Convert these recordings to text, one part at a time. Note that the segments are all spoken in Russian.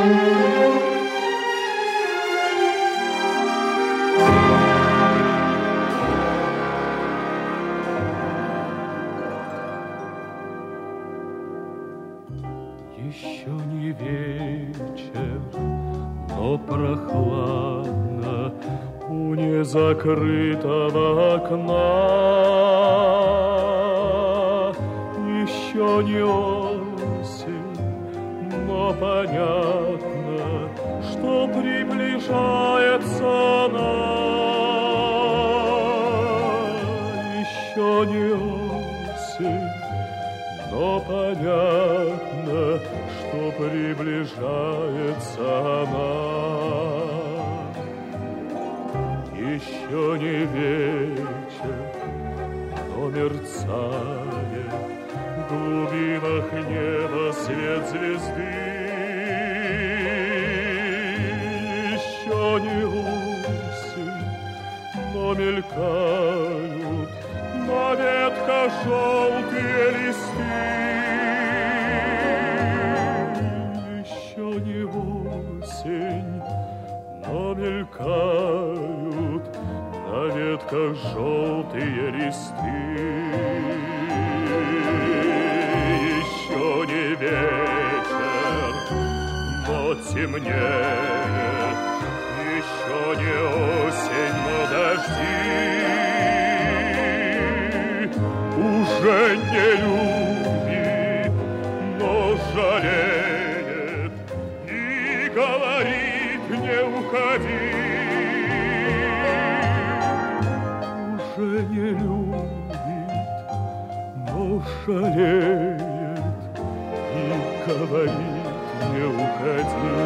Еще не вечер, но прохладно у незакрытого окна. Еще не осень, но понятно, что приближается она. Еще не осень, но понятно, что приближается она. Еще не вечер, но мерцает в глубинах неба свет звезды. Еще не осень, но мелькают на ветках желтые листы. Еще не осень, но мелькают на ветках желтые листы. Еще не вечер, но темнеет. Еще не осень, но дожди. Уже не любит, но жалеет и говорит: не уходи. Уже не любит, но жалеет и говорит: не уходи.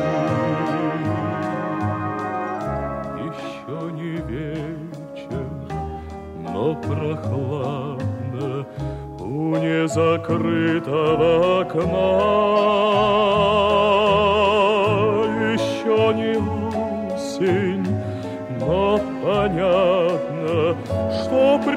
Еще не вечер, но прохладно у незакрытого окна. Еще не осень, но понятно, что